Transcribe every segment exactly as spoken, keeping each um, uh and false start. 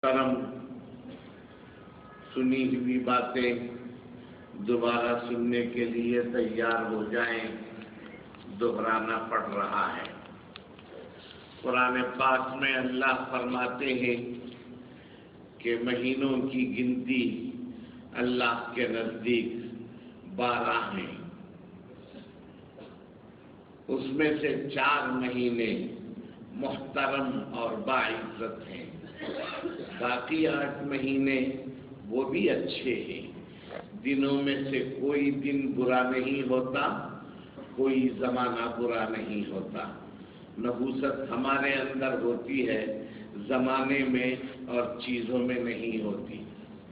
کرم سنی ہوئی باتیں دوبارہ سننے کے لیے تیار ہو جائیں، دہرانا پڑ رہا ہے۔ قرآن پاک میں اللہ فرماتے ہیں کہ مہینوں کی گنتی اللہ کے نزدیک بارہ ہیں، اس میں سے چار مہینے محترم اور باعزت ہیں، باقی آٹھ مہینے وہ بھی اچھے ہیں۔ دنوں میں سے کوئی دن برا نہیں ہوتا، کوئی زمانہ برا نہیں ہوتا۔ نحوست ہمارے اندر ہوتی ہے، زمانے میں اور چیزوں میں نہیں ہوتی۔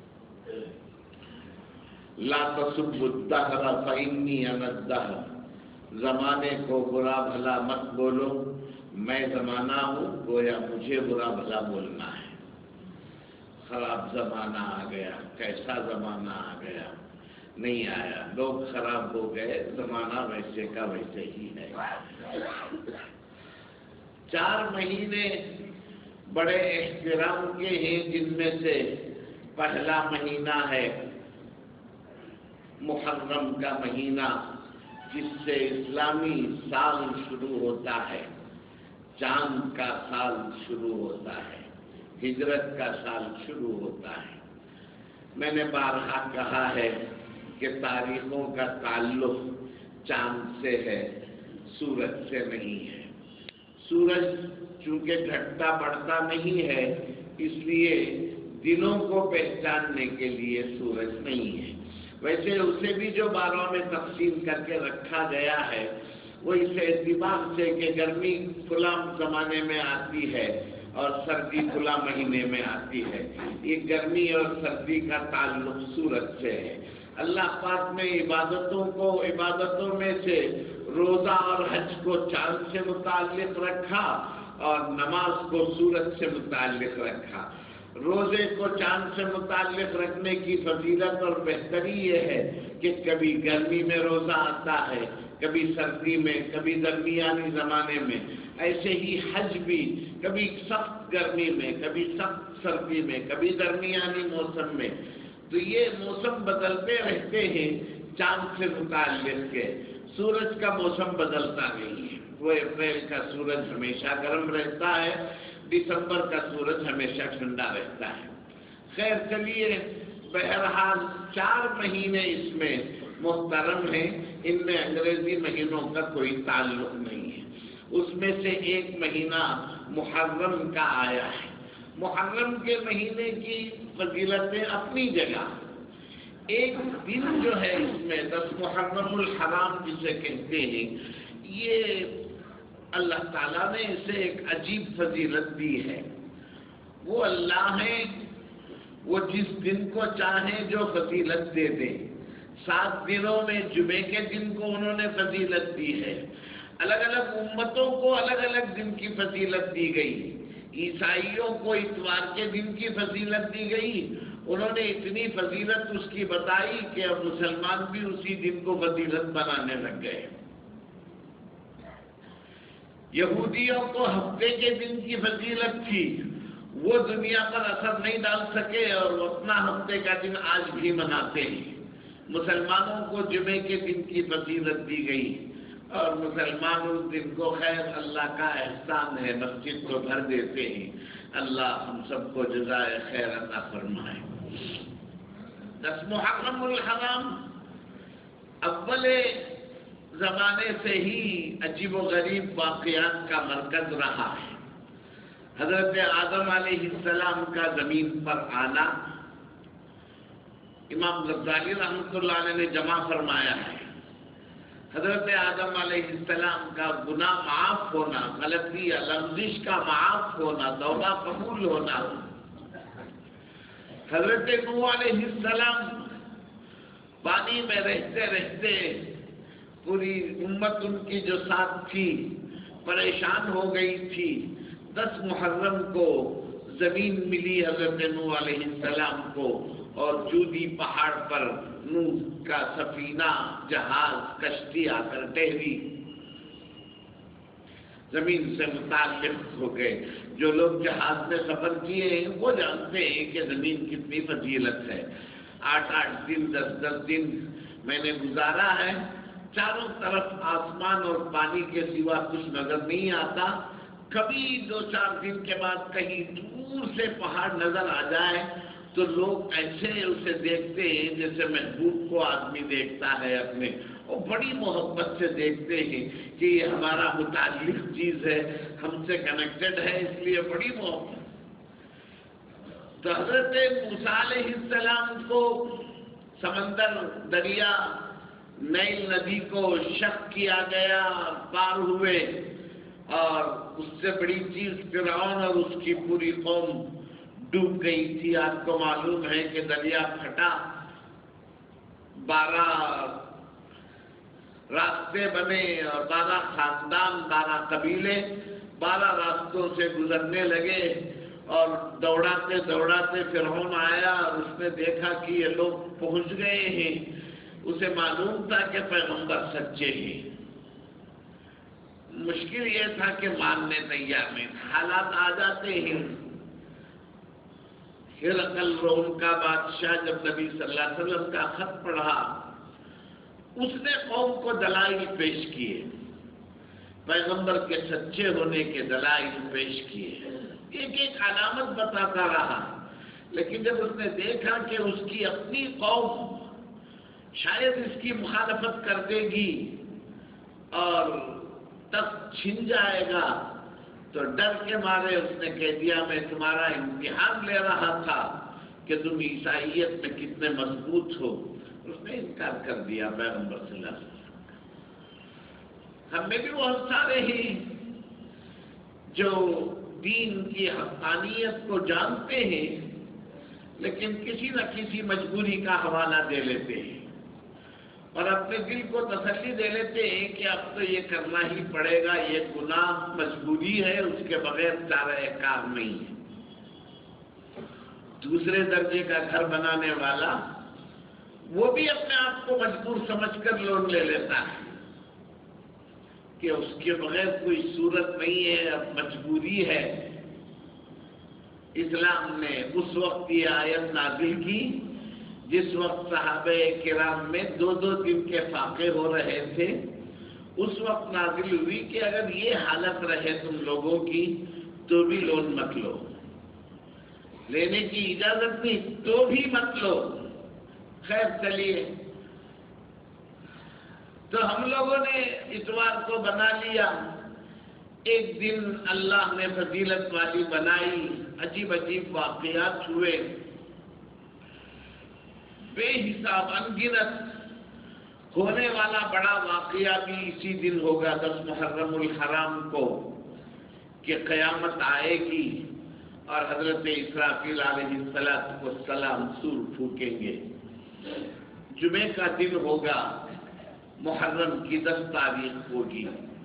لا تسبوا الدہر فإنی انا الدہر، زمانے کو برا بھلا مت بولو، میں زمانہ ہوں، گویا مجھے برا بھلا بولنا ہے۔ خراب زمانہ آ گیا، کیسا زمانہ آ گیا؟ نہیں آیا، لوگ خراب ہو گئے، زمانہ ویسے کا ویسے ہی ہے۔ چار مہینے بڑے احترام کے ہیں، جن میں سے پہلا مہینہ ہے محرم کا مہینہ، جس سے اسلامی سال شروع ہوتا ہے، چاند کا سال شروع ہوتا ہے، ہجرت کا سال شروع ہوتا ہے۔ میں نے بارہا کہا ہے کہ تاریخوں کا تعلق چاند سے ہے، سورج سے نہیں ہے۔ سورج چونکہ گھٹتا بڑھتا نہیں ہے، اس لیے دنوں کو پہچاننے کے لیے سورج نہیں ہے۔ ویسے اسے بھی جو باروں میں تقسیم کر کے رکھا گیا ہے، وہ اس اعتبار سے کہ گرمی فلاں زمانے میں آتی ہے اور سردی فلاں مہینے میں آتی ہے، یہ گرمی اور سردی کا تعلق سورج سے ہے۔ اللہ پاک نے عبادتوں کو عبادتوں میں سے روزہ اور حج کو چاند سے متعلق رکھا اور نماز کو سورج سے متعلق رکھا۔ روزے کو چاند سے متعلق رکھنے کی فضیلت اور بہتری یہ ہے کہ کبھی گرمی میں روزہ آتا ہے، کبھی سردی میں، کبھی درمیانی زمانے میں۔ ایسے ہی حج بھی کبھی سخت گرمی میں، کبھی سخت سردی میں، کبھی درمیانی موسم میں۔ تو یہ موسم بدلتے رہتے ہیں چاند سے متعلق کے۔ سورج کا موسم بدلتا نہیں ہے، وہ اپریل کا سورج ہمیشہ گرم رہتا ہے، دسمبر کا سورج ہمیشہ ٹھنڈا رہتا ہے۔ خیر چلیے، بہرحال چار مہینے اس میں محترم ہیں، ان میں انگریزی مہینوں کا کوئی تعلق نہیں ہے۔ اس میں سے ایک مہینہ محرم کا آیا ہے۔ محرم کے مہینے کی فضیلتیں اپنی جگہ، ایک دن جو ہے اس میں دس محرم الحرام جسے کہتے ہیں، یہ اللہ تعالیٰ نے اسے ایک عجیب فضیلت دی ہے۔ وہ اللہ ہیں، وہ جس دن کو چاہیں جو فضیلت دے دیں۔ سات دنوں میں جمعے کے دن کو انہوں نے فضیلت دی ہے۔ الگ الگ امتوں کو الگ الگ دن کی فضیلت دی گئی۔ عیسائیوں کو اتوار کے دن کی فضیلت دی گئی، انہوں نے اتنی فضیلت اس کی بتائی کہ اب مسلمان بھی اسی دن کو فضیلت بنانے لگ گئے۔ یہودیوں کو ہفتے کے دن کی فضیلت تھی، وہ دنیا پر اثر نہیں ڈال سکے اور وہ اپنا ہفتے کا دن آج بھی مناتے ہیں۔ مسلمانوں کو جمعے کے دن کی فضیلت دی گئی اور مسلمان اس دن کو، خیر اللہ کا احسان ہے، مسجد کو بھر دیتے ہیں۔ اللہ ہم سب کو جزائے خیر عطا فرمائے۔ دس محرم الحرام اول زمانے سے ہی عجیب و غریب واقعات کا مرکز رہا ہے۔ حضرت آدم علیہ السلام کا زمین پر آنا، امام غزالی رحمۃ اللہ علیہ نے جمع فرمایا ہے۔ حضرت آدم علیہ السلام کا گناہ معاف ہونا، غلطی یا لغزش کا معاف ہونا، توبہ قبول ہونا۔ حضرت نوح علیہ السلام پانی میں رہتے رہتے پوری امت ان کی جو ساتھ تھی پریشان ہو گئی تھی۔ دس محرم کو زمین ملی حضرت نوح علیہ السلام کو، اور جودی پہاڑ پر نوح کا سفینہ، جہاز، کشتی آ کر ٹھہری۔ زمین سے متعلق ہو گئے. جو لوگ جہاز میں سفر کیے ہیں وہ جانتے ہیں کہ زمین کتنی فضیلت ہے. آٹھ آٹھ دن دس دس دن میں نے گزارا ہے، چاروں طرف آسمان اور پانی کے سوا کچھ نظر نہیں آتا. کبھی دو چار دن کے بعد کہیں دور سے پہاڑ نظر آ جائے تو لوگ ایسے اسے دیکھتے ہیں جیسے محبوب کو آدمی دیکھتا ہے اپنے، اور بڑی محبت سے دیکھتے ہیں کہ یہ ہمارا متعلق چیز ہے، ہم سے کنیکٹڈ ہے، اس لیے بڑی محبت. تو حضرت موسیٰ علیہ السلام کو سمندر، دریا، نیل ندی کو شق کیا گیا، پار ہوئے، اور اس سے بڑی چیز فرعون اور اس کی پوری قوم ڈوب گئی تھی. آپ کو معلوم ہے کہ دریا پھٹا، بارہ راستے بنے اور بارہ خاندان، بارہ قبیلے بارہ راستوں سے گزرنے لگے، اور دوڑاتے دوڑاتے فرعون آیا اور اس نے دیکھا کہ یہ لوگ پہنچ گئے ہیں. اسے معلوم تھا کہ پیغمبر سچے ہیں. مشکل یہ تھا کہ ماننے تیار نہیں. حالات آ جاتے ہیں. ہرقل روم کا بادشاہ جب نبی صلی اللہ علیہ وسلم کا خط پڑھا، اس نے قوم کو دلائل پیش کیے، پیغمبر کے سچے ہونے کے دلائل پیش کیے، ایک ایک علامت بتاتا رہا. لیکن جب اس نے دیکھا کہ اس کی اپنی قوم شاید اس کی مخالفت کر دے گی اور تخت چھن جائے گا، تو ڈر کے مارے اس نے کہہ دیا میں تمہارا امتحان لے رہا تھا کہ تم عیسائیت میں کتنے مضبوط ہو. اس نے انکار کر دیا پیغمبر صلی اللہ علیہ وسلم کا. ہم میں بھی بہت سارے ہیں جو دین کی حقانیت کو جانتے ہیں لیکن کسی نہ کسی مجبوری کا حوالہ دے لیتے ہیں اور اپنے دل کو تسلی دے لیتے ہیں کہ اب تو یہ کرنا ہی پڑے گا، یہ گناہ مجبوری ہے، اس کے بغیر چارہ کار نہیں ہے. دوسرے درجے کا گھر بنانے والا وہ بھی اپنے آپ کو مجبور سمجھ کر لون لے لیتا ہے کہ اس کے بغیر کوئی صورت نہیں ہے، اب مجبوری ہے. اسلام نے اس وقت یہ آیت نازل کی جس وقت صحابہ کرام میں دو دو دن کے فاقے ہو رہے تھے. اس وقت نازل ہوئی کہ اگر یہ حالت رہے تم لوگوں کی تو بھی لون مت لو، لینے کی اجازت نہیں تو بھی مت لو. خیر چلیے، تو ہم لوگوں نے اتوار کو بنا لیا. ایک دن اللہ نے فضیلت والی بنائی، عجیب عجیب واقعات ہوئے، بے حساب انگنت. ہونے والا بڑا واقعہ بھی اسی دن ہوگا، دس محرم الحرام کو، کہ قیامت آئے گی اور حضرت اسرافیل علیہ السلام سور پھونکیں گے. جمعے کا دن ہوگا، محرم کی دس تاریخ ہوگی.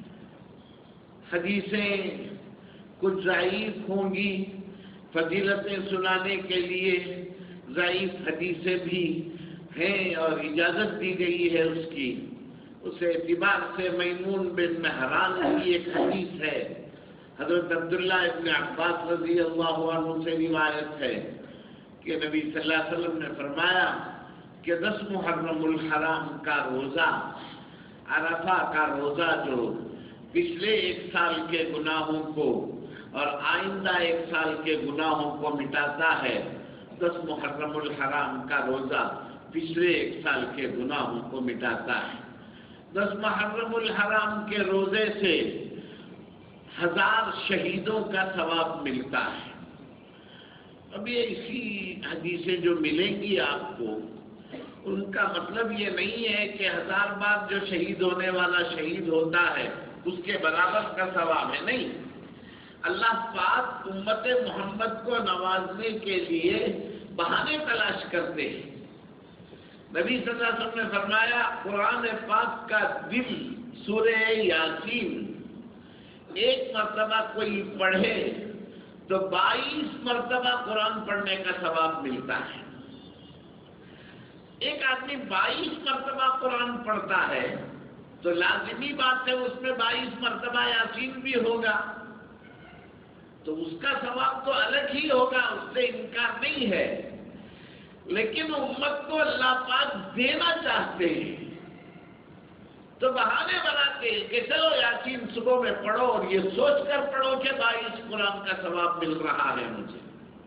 حدیثیں کچھ ضعیف ہوں گی، فضیلتیں سنانے کے لیے ضعیف حدیثیں بھی ہیں اور اجازت دی گئی ہے اس کی. اس اعتبار سے میمون بن مہران کی ایک حدیث ہے، حضرت عبداللہ ابن عباس رضی اللہ عنہ سے روایت ہے کہ نبی صلی اللہ علیہ وسلم نے فرمایا کہ دس محرم الحرام کا روزہ، عرفہ کا روزہ جو پچھلے ایک سال کے گناہوں کو اور آئندہ ایک سال کے گناہوں کو مٹاتا ہے، دس محرم الحرام کا روزہ پچھلے ایک سال کے گناہوں کو مٹاتا ہے. دس محرم الحرام کے روزے سے ہزار شہیدوں کا ثواب ملتا ہے. اب یہ اسی حدیثیں جو ملیں گی آپ کو، ان کا مطلب یہ نہیں ہے کہ ہزار بار جو شہید ہونے والا شہید ہوتا ہے اس کے برابر کا ثواب ہے، نہیں. اللہ پاک امت محمد کو نوازنے کے لیے بہانے تلاش کرتے ہیں. نبی صلی اللہ علیہ وسلم نے فرمایا قرآن پاک کا دل سورہ یاسین ایک مرتبہ کوئی پڑھے تو بائیس مرتبہ قرآن پڑھنے کا ثواب ملتا ہے. ایک آدمی بائیس مرتبہ قرآن پڑھتا ہے تو لازمی بات ہے اس میں بائیس مرتبہ یاسین بھی ہوگا، تو اس کا ثواب تو الگ ہی ہوگا، اس سے انکار نہیں ہے، لیکن امت کو اللہ پاک دینا چاہتے ہیں تو بہانے بناتے ہیں کہ چلو یاسین صبح میں پڑھو اور یہ سوچ کر پڑھو کہ بائیس قرآن کا ثواب مل رہا ہے مجھے۔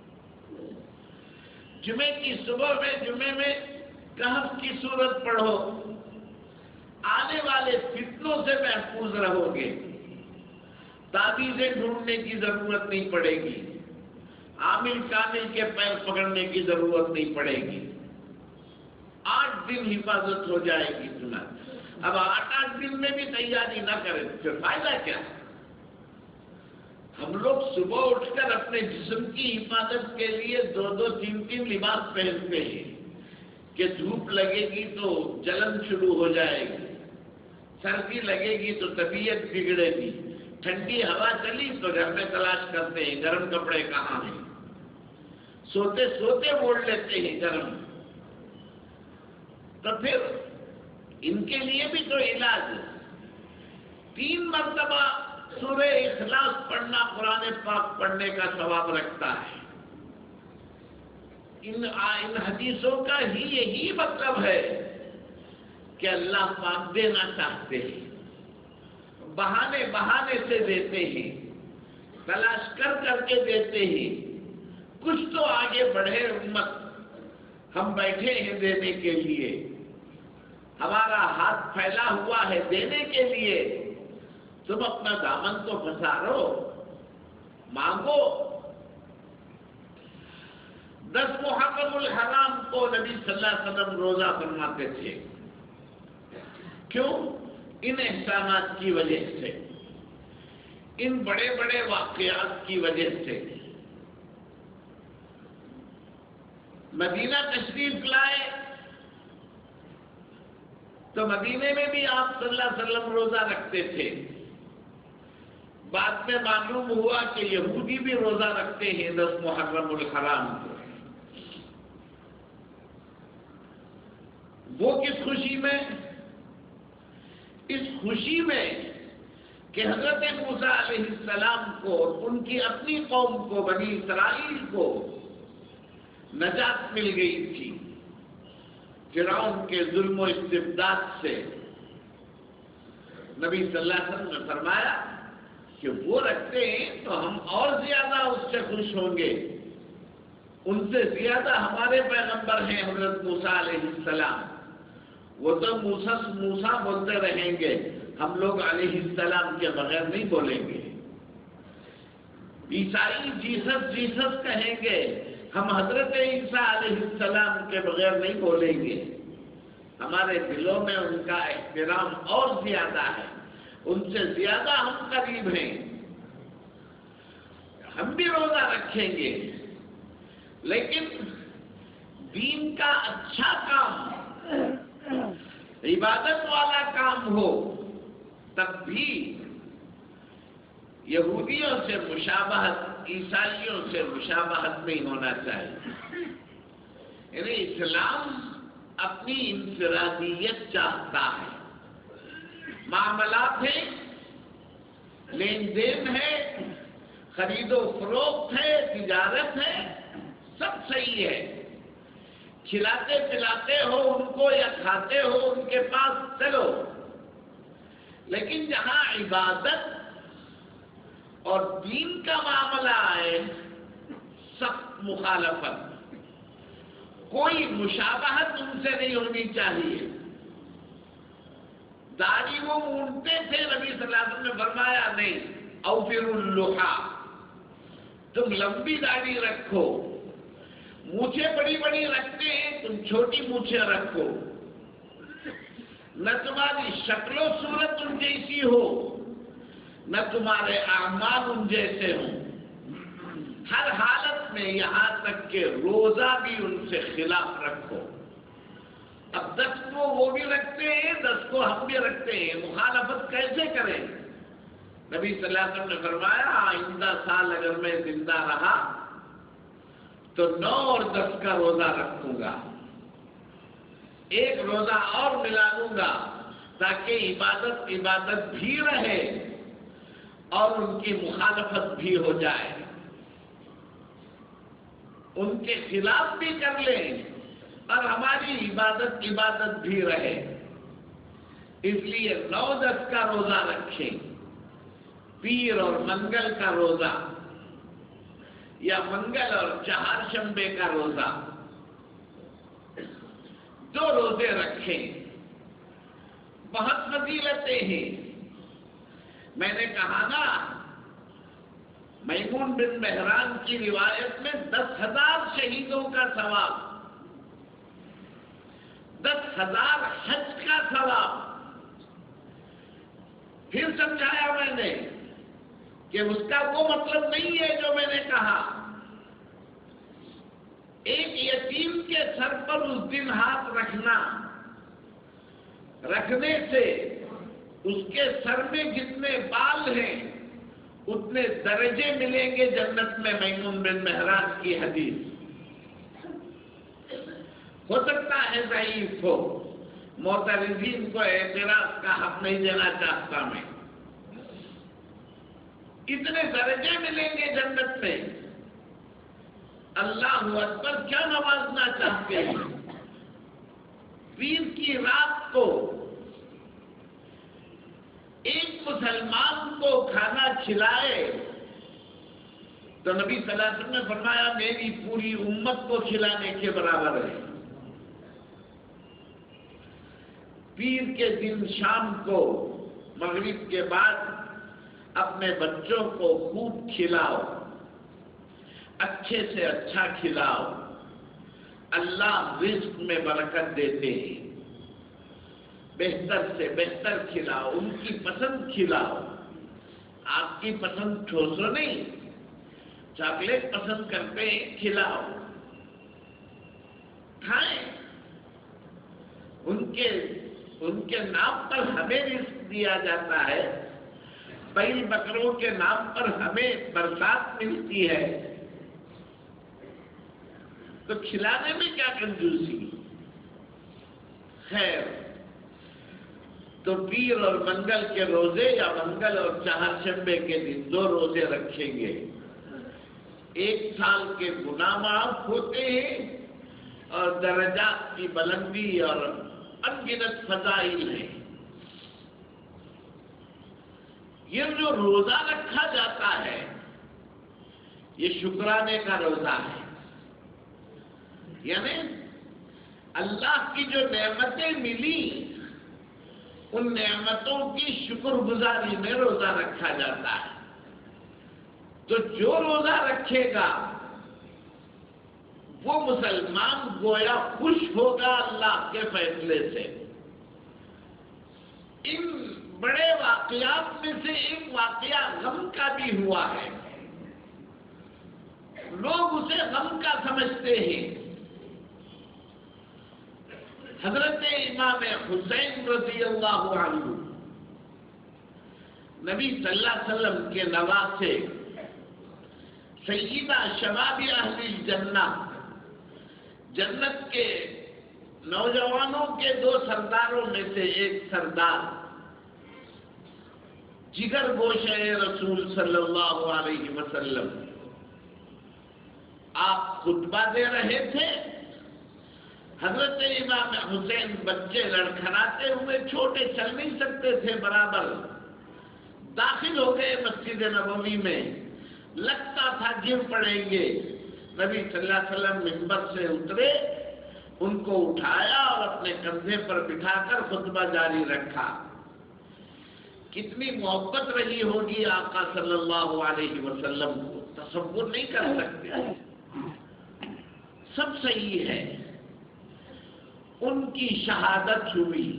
جمعے کی صبح میں جمعے میں کہف کی صورت پڑھو، آنے والے فتنوں سے محفوظ رہو گے، تعویذیں ڈھونڈنے کی ضرورت نہیں پڑے گی، عامل کامل کے پیر پکڑنے کی ضرورت نہیں پڑے گی، آٹھ دن حفاظت ہو جائے گی سنا۔ اب آٹھ آٹھ دن میں بھی تیاری نہ کریں پھر فائدہ کیا؟ ہم لوگ صبح اٹھ کر اپنے جسم کی حفاظت کے لیے دو دو تین تین لباس پہنتے ہیں کہ دھوپ لگے گی تو جلن شروع ہو جائے گی، سردی لگے گی تو طبیعت بگڑے گی، ٹھنڈی ہوا چلی تو گھر میں تلاش کرتے ہیں گرم کپڑے کہاں ہیں، سوتے سوتے موڑ لیتے ہیں گرم۔ تو پھر ان کے لیے بھی تو علاج ہے۔ تین مرتبہ سورہ اخلاص پڑھنا قرآن پاک پڑھنے کا ثواب رکھتا ہے۔ ان ان حدیثوں کا ہی یہی مطلب ہے کہ اللہ پاک دینا چاہتے ہیں، بہانے بہانے سے دیتے ہیں، تلاش کر کر کے دیتے ہیں، کچھ تو آگے بڑھے امت، ہم بیٹھے ہیں دینے کے لیے، ہمارا ہاتھ پھیلا ہوا ہے دینے کے لیے، تم اپنا دامن تو پسارو، مانگو۔ دس محرم الحرام کو نبی صلی اللہ علیہ وسلم روزہ فرماتے تھے، کیوں؟ ان احسانات کی وجہ سے، ان بڑے بڑے واقعات کی وجہ سے۔ مدینہ تشریف لائے تو مدینے میں بھی آپ صلی اللہ علیہ وسلم روزہ رکھتے تھے، بعد میں معلوم ہوا کہ یہودی بھی روزہ رکھتے ہیں دس محرم الحرام کو۔ وہ کس خوشی میں؟ اس خوشی میں کہ حضرت موسیٰ علیہ السلام کو اور ان کی اپنی قوم کو بنی اسرائیل کو نجات مل گئی تھی فرعون کے ظلم و استبداد سے۔ نبی صلی اللہ علیہ وسلم نے فرمایا کہ وہ رکھتے ہیں تو ہم اور زیادہ اس سے خوش ہوں گے، ان سے زیادہ ہمارے پیغمبر ہیں حضرت موسیٰ علیہ السلام، وہ تو موسیٰ موسیٰ بولتے رہیں گے، ہم لوگ علیہ السلام کے بغیر نہیں بولیں گے۔ عیسائی جیسس جیسس کہیں گے، ہم حضرت عیسیٰ علیہ السلام کے بغیر نہیں بولیں گے۔ ہمارے دلوں میں ان کا احترام اور زیادہ ہے، ان سے زیادہ ہم قریب ہیں، ہم بھی روزہ رکھیں گے، لیکن دین کا اچھا کام، عبادت والا کام ہو تب بھی یہودیوں سے مشابہت، عیسائیوں سے مشابہت نہیں ہونا چاہیے۔ یعنی اسلام اپنی انفرادیت چاہتا ہے، معاملات ہیں، لین دین ہے، خرید و فروخت ہے، تجارت ہے، سب صحیح ہے، کھلاتے پلاتے ہو ان کو یا کھاتے ہو ان کے پاس چلو، لیکن جہاں عبادت اور دین کا معاملہ ہے سخت مخالفت، کوئی مشابہت ان سے نہیں ہونی چاہیے۔ داڑھی وہ مونڈتے تھے، نبی صلی اللہ علیہ وسلم نے فرمایا نہیں، اوفر اللحا، تم لمبی داڑھی رکھو، مونچھیں بڑی بڑی رکھتے ہیں تم چھوٹی مونچھیں رکھو، نہ تمہاری شکل و صورت ان جیسی ہو نہ تمہارے اعمال ان جیسے ہوں، ہر حالت میں یہاں تک کہ روزہ بھی ان سے خلاف رکھو۔ اب دس کو وہ بھی رکھتے ہیں، دس کو ہم بھی رکھتے ہیں، مخالفت کیسے کریں؟ نبی صلی اللہ علیہ وسلم نے فرمایا آئندہ سال اگر میں زندہ رہا تو نو اور دس کا روزہ رکھوں گا، ایک روزہ اور ملا لوں گا، تاکہ عبادت عبادت بھی رہے اور ان کی مخالفت بھی ہو جائے، ان کے خلاف بھی کر لیں اور ہماری عبادت عبادت بھی رہے۔ اس لیے نو دس کا روزہ رکھیں، پیر اور منگل کا روزہ یا منگل اور چہار شنبے کا روزہ، دو روزے رکھیں، بہت فضیلتیں ہیں۔ میں نے کہا نا، میمون بن مہران کی روایت میں دس ہزار شہیدوں کا ثواب، دس ہزار حج کا ثواب۔ پھر سمجھایا میں نے کہ اس کا وہ مطلب نہیں ہے جو میں نے کہا۔ ایک یتیم کے سر پر اس دن ہاتھ رکھنا، رکھنے سے اس کے سر میں جتنے بال ہیں اتنے درجے ملیں گے جنت میں، میمون بن مہران کی حدیث۔ ہو سکتا ہے ضعیف ہو، معترضین کو اعتراض کا حق نہیں دینا چاہتا میں، اتنے درجے ملیں گے جنت میں۔ اللہ اکبر، کیا نوازنا چاہتے ہیں۔ پیر کی رات کو ایک مسلمان کو کھانا کھلائے تو نبی صلی اللہ علیہ وسلم نے فرمایا میری پوری امت کو کھلانے کے برابر ہے۔ پیر کے دن شام کو مغرب کے بعد اپنے بچوں کو خوب کھلاؤ، اچھے سے اچھا کھلاؤ، اللہ رزق میں برکت دیتے ہیں۔ بہتر سے بہتر کھلاؤ، ان کی پسند کھلاؤ، آپ کی پسند ٹھوسو نہیں، چاکلیٹ پسند کرتے ہیں کھلاؤ، کھائیں۔ ان کے ان کے نام پر ہمیں رزق دیا جاتا ہے، بیل بکروں کے نام پر ہمیں برسات ملتی ہے، تو کھلانے میں کیا کنجوسی۔ خیر، تو پیر اور منگل کے روزے یا منگل اور چہار شنبے کے دن دو روزے رکھیں گے، ایک سال کے گناہ معاف ہوتے ہیں اور درجات کی بلندی اور انگنت فضائل ہیں۔ یہ جو روزہ رکھا جاتا ہے یہ شکرانے کا روزہ ہے، یعنی اللہ کی جو نعمتیں ملی ان نعمتوں کی شکر گزاری میں روزہ رکھا جاتا ہے۔ تو جو روزہ رکھے گا وہ مسلمان گویا خوش ہوگا اللہ کے فیصلے سے۔ ان بڑے واقعات میں سے ایک واقعہ غم کا بھی ہوا ہے، لوگ اسے غم کا سمجھتے ہیں۔ حضرت امام حسین رضی اللہ عنہ نبی صلی اللہ علیہ وسلم کے نواسے، سیدہ شباب اہل الجنہ، جنت کے نوجوانوں کے دو سرداروں میں سے ایک سردار، جگر گوشہ رسول صلی اللہ علیہ وسلم، آپ خطبہ دے رہے تھے۔ حضرت امام حسین بچے لڑکھڑاتے ہوئے، چھوٹے چل نہیں سکتے تھے برابر، داخل ہو گئے مسجد نبوی میں، لگتا تھا گر پڑیں گے۔ نبی صلی اللہ علیہ وسلم منبر سے اترے، ان کو اٹھایا اور اپنے کندھے پر بٹھا کر خطبہ جاری رکھا۔ کتنی محبت رہی ہوگی آقا صلی اللہ علیہ وسلم کو، تصور نہیں کر سکتے۔ سب صحیح ہے، ان کی شہادت ہوئی۔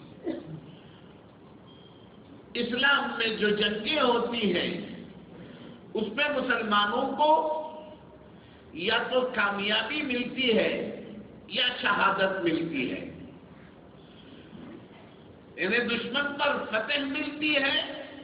اسلام میں جو جنگیں ہوتی ہیں اس میں مسلمانوں کو یا تو کامیابی ملتی ہے یا شہادت ملتی ہے، انہیں دشمن پر فتح ملتی ہے،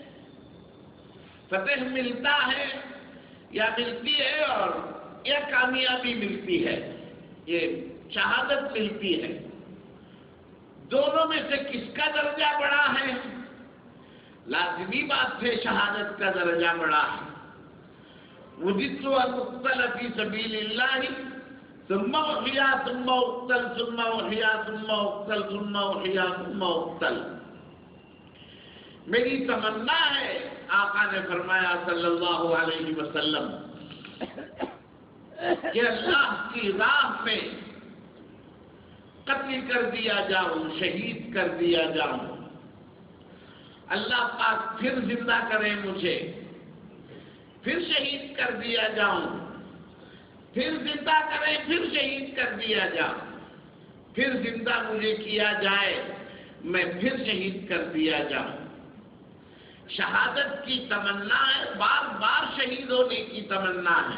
فتح ملتا ہے یا ملتی ہے، اور یا کامیابی ملتی ہے، یہ شہادت ملتی ہے۔ دونوں میں سے کس کا درجہ بڑا ہے؟ لازمی بات ہے شہادت کا درجہ بڑا ہے۔ وجدت ان اقتل فی سبیل اللہ ثم احیا ثم اقتل ثم احیا ثم اقتل ثم احیا ثم اقتل۔ میری تمنا ہے، آقا نے فرمایا صلی اللہ علیہ وسلم، کہ اللہ کی راہ میں قتل کر دیا جاؤں، شہید کر دیا جاؤں، اللہ پاک پھر زندہ کرے مجھے، پھر شہید کر دیا جاؤں، پھر زندہ کرے، پھر شہید کر دیا جاؤں، پھر زندہ مجھے کیا جائے، میں پھر شہید کر دیا جاؤں۔ شہادت کی تمنا ہے، بار بار شہید ہونے کی تمنا ہے،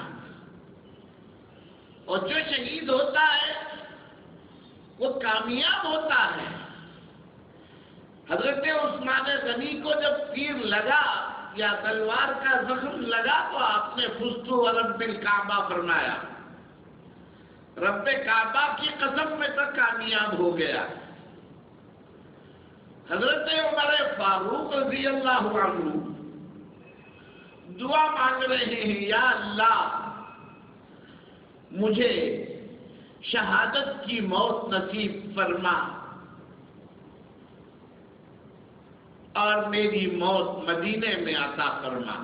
اور جو شہید ہوتا ہے وہ کامیاب ہوتا ہے۔ حضرت عثمان غنی کو جب تیر لگا یا تلوار کا زخم لگا تو آپ نے فزت ورب الکعبہ فرمایا، رب کعبہ کی قسم میں تو کامیاب ہو گیا۔ حضرت عمر فاروق رضی اللہ عنہ دعا مانگ رہے ہیں، یا اللہ مجھے شہادت کی موت نصیب فرما اور میری موت مدینے میں عطا فرما۔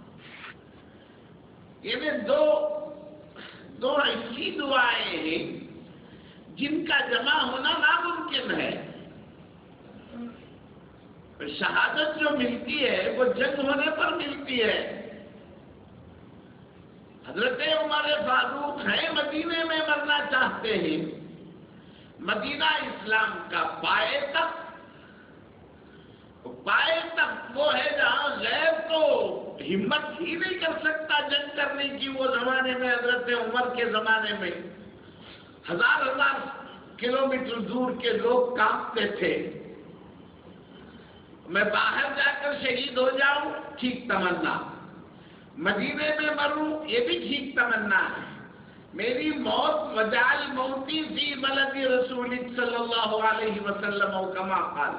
یہ دو دو ایسی دعائیں ہیں جن کا جمع ہونا ناممکن ہے۔ شہادت جو ملتی ہے وہ جنگ ہونے پر ملتی ہے۔ حضرت عمر فاروق ہیں، مدینے میں مرنا چاہتے ہیں، مدینہ اسلام کا پائے تک پائے تک وہ ہے جہاں غیر تو ہمت ہی نہیں کر سکتا جنگ کرنے کی۔ وہ زمانے میں حضرت عمر کے زمانے میں ہزار ہزار کلومیٹر دور کے لوگ کانپتے تھے۔ میں باہر جا کر شہید ہو جاؤں، ٹھیک تمنا، مدینے میں مروں، یہ بھی ٹھیک تمنا ہے۔ میری موت وجعل موتی فی بلد رسول صلی اللہ علیہ وسلم و کما قال،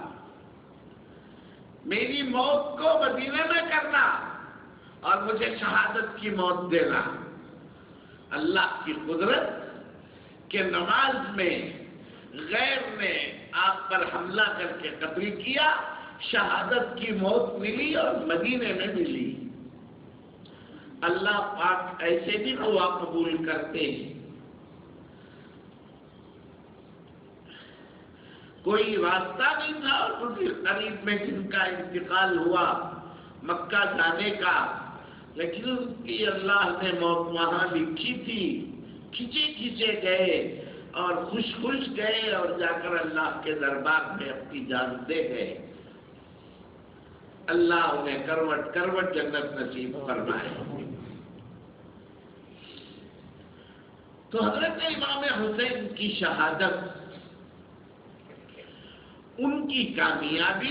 میری موت کو مدینے میں کرنا اور مجھے شہادت کی موت دینا۔ اللہ کی قدرت کہ نماز میں غیر نے آپ پر حملہ کر کے قتل کیا، شہادت کی موت ملی اور مدینے میں ملی۔ اللہ پاک ایسے بھی دعا قبول کرتے ہیں۔ کوئی واسطہ نہیں تھا اور کسی قریب میں جن کا انتقال ہوا مکہ جانے کا، لیکن ان کی اللہ نے موت وہاں لکھی تھی، کھچے کھچے گئے اور خوش خوش گئے اور جا کر اللہ کے دربار میں اپنی جان دے گئے۔ اللہ انہیں کروٹ کروٹ جنت نصیب فرمائے۔ تو حضرت امام حسین کی شہادت، ان کی کامیابی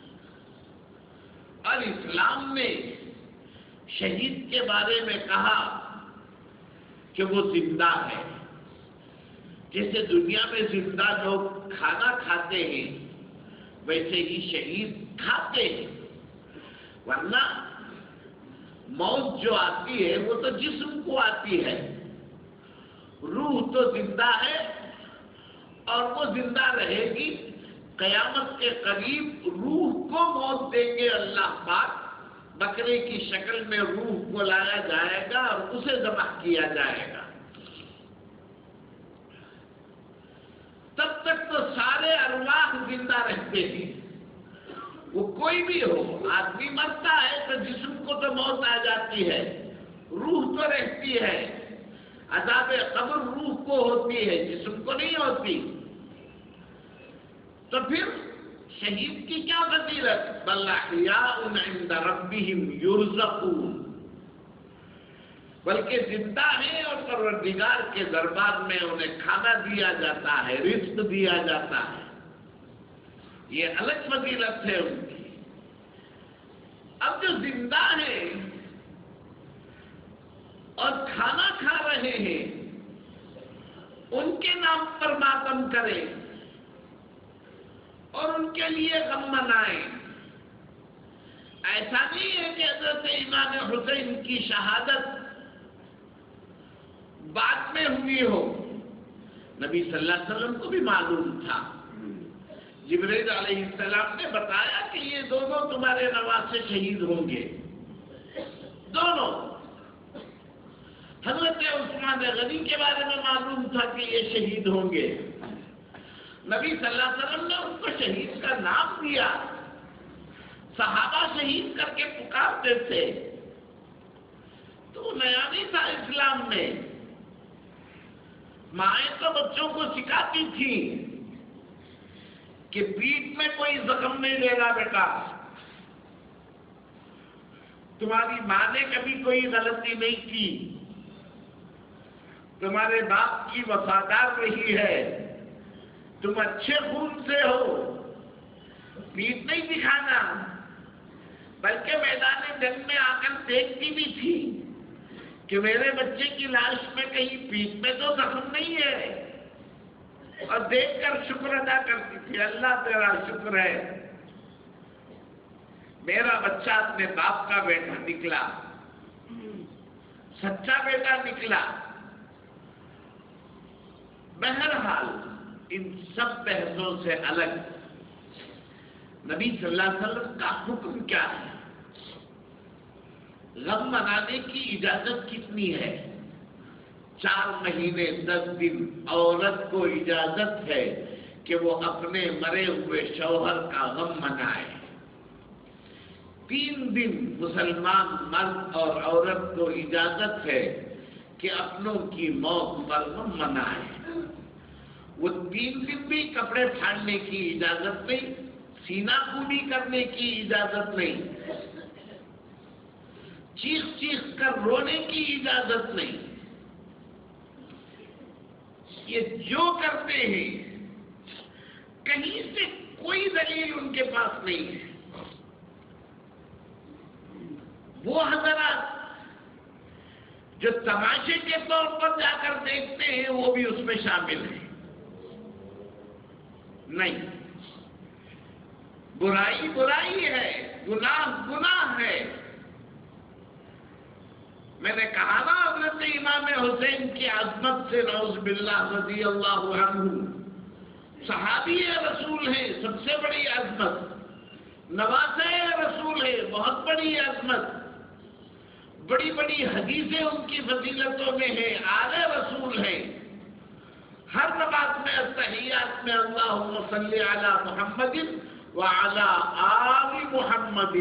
اور اسلام نے شہید کے بارے میں کہا کہ وہ زندہ ہے۔ جیسے دنیا میں زندہ لوگ کھانا کھاتے ہیں ویسے ہی شہید کھاتے ہیں، ورنہ موت جو آتی ہے وہ تو جسم کو آتی ہے، روح تو زندہ ہے اور وہ زندہ رہے گی۔ قیامت کے قریب روح کو موت دیں گے اللہ پاک، بکرے کی شکل میں روح کو لایا جائے گا اور اسے ذبح کیا جائے گا۔ تب تک تو سارے ارواح زندہ رہتے ہیں، وہ کوئی بھی ہو۔ آدمی مرتا ہے تو جسم کو تو موت آ جاتی ہے، روح تو رہتی ہے۔ عذاب قبر روح کو ہوتی ہے، جسم کو نہیں ہوتی۔ تو پھر شہید کی کیا فضیلت؟ بل احیاء عند ربہم یرزقون، بلکہ زندہ ہیں اور پروردگار کے دربار میں انہیں کھانا دیا جاتا ہے، رزق دیا جاتا ہے۔ یہ الگ فضیلت ہے ان کی۔ اب جو زندہ ہیں اور کھانا کھا رہے ہیں ان کے نام پر ماتم کریں اور ان کے لیے غم منائیں. ایسا نہیں ہے کہ حضرت امام حسین کی شہادت بعد میں ہوئی ہو. نبی صلی اللہ علیہ وسلم کو بھی معلوم تھا. جبرائیل علیہ السلام نے بتایا کہ یہ دونوں تمہارے نواسے شہید ہوں گے. دونوں. حضرت عثمان غنی کے بارے میں معلوم تھا کہ یہ شہید ہوں گے. نبی صلی اللہ علیہ وسلم نے ان کو شہید کا نام دیا. صحابہ شہید کر کے پکارتے تھے. تو نیا نہیں تھا اسلام میں. مائیں تو بچوں کو سکھاتی تھی کہ پیٹھ میں کوئی زخم نہیں لینا بیٹا. تمہاری ماں نے کبھی کوئی غلطی نہیں کی. تمہارے باپ کی وفادار رہی ہے. تم اچھے خون سے ہو. پیٹھ نہیں دکھانا. بلکہ میدان جنگ میں آ کر دیکھتی بھی تھی کہ میرے بچے کی لاش میں کہیں پیٹھ میں تو زخم نہیں ہے. اور دیکھ کر شکر ادا کرتی تھی. اللہ تیرا شکر ہے میرا بچہ اپنے باپ کا بیٹا نکلا. سچا بیٹا نکلا. بہرحال ان سب بحثوں سے الگ نبی صلی اللہ علیہ وسلم کا حکم کیا ہے؟ غم منانے کی اجازت کتنی ہے؟ چار مہینے دس دن عورت کو اجازت ہے کہ وہ اپنے مرے ہوئے شوہر کا غم منائے. تین دن مسلمان مرد اور عورت کو اجازت ہے کہ اپنوں کی موت پر غم منائے. وہ تین دن بھی کپڑے پھاڑنے کی اجازت نہیں. سینہ کوبی کرنے کی اجازت نہیں. چیخ چیخ کر رونے کی اجازت نہیں. یہ جو کرتے ہیں کہیں سے کوئی دلیل ان کے پاس نہیں ہے. وہ حضرات جو تماشے کے طور پر جا کر دیکھتے ہیں وہ بھی اس میں شامل ہیں. نہیں. برائی برائی ہے. گناہ گناہ ہے. میں نے کہا نا حضرت امام حسین کی عظمت سے نعوذ باللہ رضی اللہ عنہ صحابی رسول ہے سب سے بڑی عظمت. نواسے رسول ہے بہت بڑی عظمت. بڑی بڑی حدیثیں ان کی فضیلتوں میں ہیں. آل رسول ہے. ہر نماز میں التحیات میں اللہم صلی علی محمد وعلی آل محمد.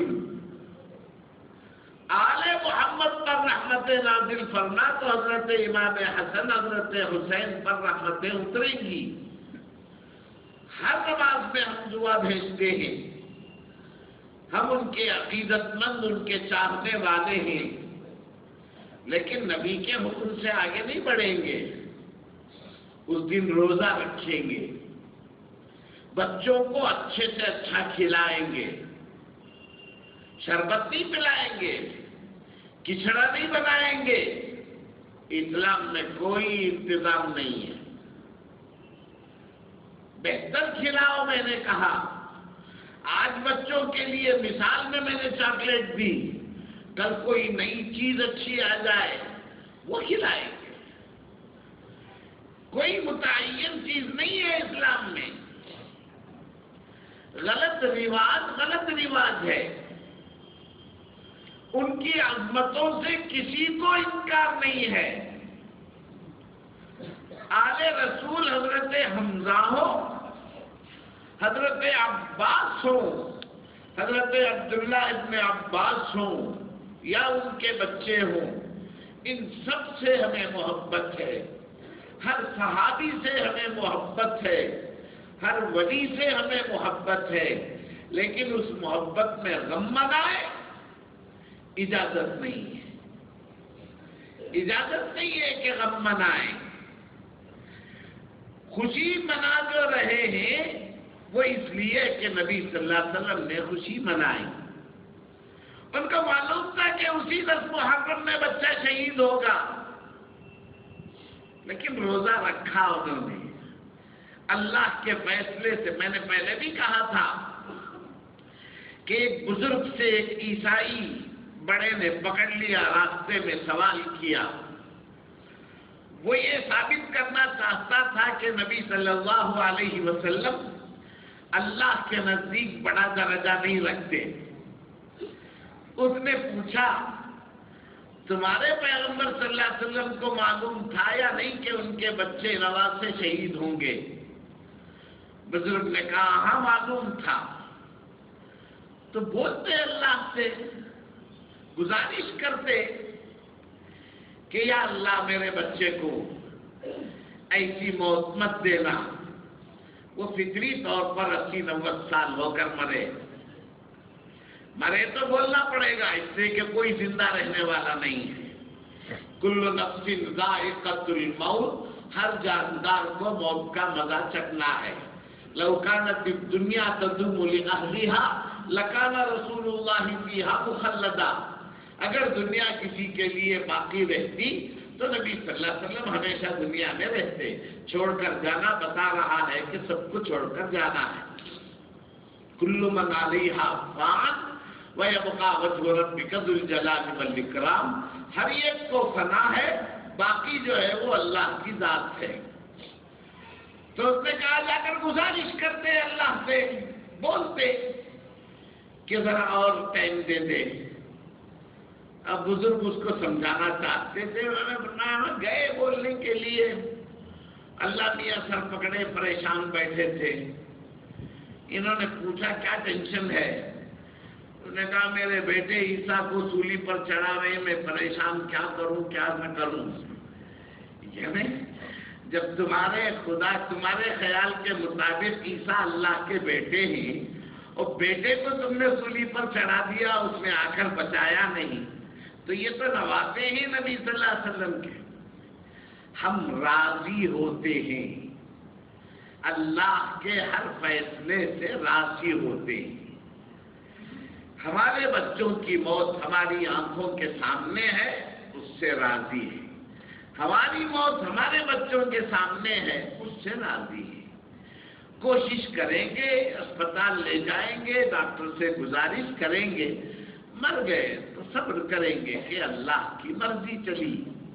آل محمد پر رحمتیں نازل فرما تو حضرت امام حسن حضرت حسین پر رحمتیں اتریں گی. ہر نماز میں ہم دعا بھیجتے ہیں. ہم ان کے عقیدت مند ان کے چاہنے والے ہیں. لیکن نبی کے حکم سے آگے نہیں بڑھیں گے. اس دن روزہ رکھیں گے. بچوں کو اچھے سے اچھا کھلائیں گے. شربت نہیں پلائیں گے. کچڑا نہیں بنائیں گے. اسلام میں کوئی انتظام نہیں ہے. بہتر کھلاؤ. میں نے کہا آج بچوں کے لیے مثال میں میں نے چاکلیٹ دی. کل کوئی نئی چیز اچھی آ جائے وہ کھلائیں گے. کوئی متعین چیز نہیں ہے اسلام میں. غلط رواج غلط رواج ہے. ان کی عظمتوں سے کسی کو انکار نہیں ہے. آل رسول حضرت حمزہ ہو, حضرت عباس ہو, حضرت عبداللہ ابن عباس ہوں یا ان کے بچے ہوں, ان سب سے ہمیں محبت ہے. ہر صحابی سے ہمیں محبت ہے. ہر ولی سے ہمیں محبت ہے. لیکن اس محبت میں غم منائے اجازت نہیں ہے. اجازت نہیں ہے کہ غم منائیں. خوشی منا جو رہے ہیں وہ اس لیے کہ نبی صلی اللہ علیہ وسلم نے خوشی منائی. ان کو معلوم تھا کہ اسی دس محرم میں بچہ شہید ہوگا, لیکن روزہ رکھا انہوں نے. اللہ کے فیصلے سے، میں نے پہلے بھی کہا تھا کہ ایک بزرگ سے ایک عیسائی بڑے نے پکڑ لیا، راستے میں سوال کیا. وہ یہ ثابت کرنا چاہتا تھا کہ نبی صلی اللہ علیہ وسلم اللہ کے نزدیک بڑا درجہ نہیں رکھتے. اس نے پوچھا تمہارے پیغمبر صلی اللہ علیہ وسلم کو معلوم تھا یا نہیں کہ ان کے بچے نواز سے شہید ہوں گے؟ بزرگ نے کہا ہاں معلوم تھا. تو بولتے اللہ سے، گزارش کرتے کہ یا اللہ میرے بچے کو ایسی موت مت دینا وہ فطری طور پر اسی نوے سال ہو کر مرے. مرے تو بولنا پڑے گا، اس سے کہ کوئی زندہ رہنے والا نہیں ہے. کل نفس ذائقۃ الموت، ہر جاندار کو موت کا مزہ چکھنا ہے. لو کانت الدنیا تدوم لأہلها لکان رسول اللہ فیہا مخلدا. اگر دنیا کسی کے لیے باقی رہتی تو نبی صلی اللہ علیہ وسلم ہمیشہ دنیا میں رہتے. چھوڑ کر جانا بتا رہا ہے کہ سب کو چھوڑ کر جانا ہے. کل من علیہا فان وَيَبْقَى وَجْهُ رَبِّكَ ذُو الْجَلَالِ وَالْإِكْرَامِ. ہر ایک کو فنا ہے، باقی جو ہے وہ اللہ کی ذات ہے. تو اس نے کہا جا کر گزارش کرتے اللہ سے، بولتے کہ ذرا اور ٹائم دے دے. اب بزرگ اس کو سمجھانا چاہتے تھے، انہوں نے فرمایا گئے بولنے کے لیے. اللہ میاں سر پکڑے پریشان بیٹھے تھے. انہوں نے پوچھا کیا ٹینشن ہے؟ انہوں نے کہا میرے بیٹے عیسیٰ کو سولی پر چڑھاوے میں پریشان، کیا کروں کیا نہ کروں. یعنی جب تمہارے خدا تمہارے خیال کے مطابق عیسیٰ اللہ کے بیٹے ہیں اور بیٹے کو تم نے سولی پر چڑھا دیا، اس نے آ کر بچایا نہیں، تو یہ تو نواسے ہیں نبی صلی اللہ علیہ وسلم کے. ہم راضی ہوتے ہیں، اللہ کے ہر فیصلے سے راضی ہوتے ہیں. ہمارے بچوں کی موت ہماری آنکھوں کے سامنے ہے، اس سے راضی ہے. ہماری موت ہمارے بچوں کے سامنے ہے، اس سے راضی ہے. کوشش کریں گے، اسپتال لے جائیں گے، ڈاکٹر سے گزارش کریں گے. مر گئے تو صبر کریں گے کہ اللہ کی مرضی چلی.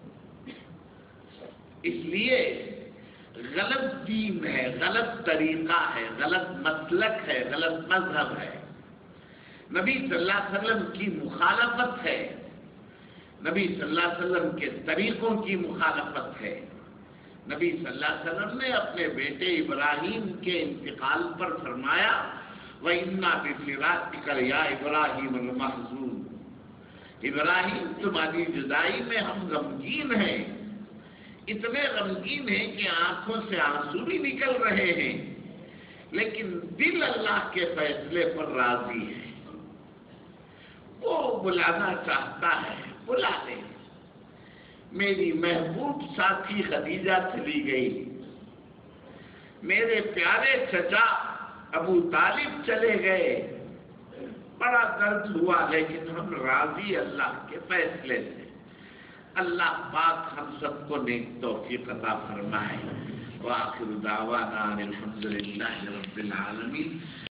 اس لیے غلط دین ہے، غلط طریقہ ہے، غلط مسلک ہے، غلط مذہب ہے. نبی صلی اللہ علیہ وسلم کی مخالفت ہے، نبی صلی اللہ علیہ وسلم کے طریقوں کی مخالفت ہے. نبی صلی اللہ علیہ وسلم نے اپنے بیٹے ابراہیم کے انتقال پر فرمایا وَإِنَّا بِفِرَاقِكَ يَا إِبْرَاهِيمُ الْمَحْزُونُ. ابراہیم تمہاری جدائی میں ہم غمگین ہیں، اتنے غمگین ہیں کہ آنکھوں سے آنسو بھی نکل رہے ہیں، لیکن دل اللہ کے فیصلے پر راضی ہے. وہ بلانا چاہتا ہے، بلا دے. میری محبوب ساتھی خدیجہ چلی گئی، میرے پیارے چچا ابو طالب چلے گئے، بڑا درد ہوا، لیکن ہم راضی اللہ کے فیصلے سے. اللہ پاک ہم سب کو نیک توفیق عطا فرمائے. وآخر دعوانا الحمد للہ رب العالمین.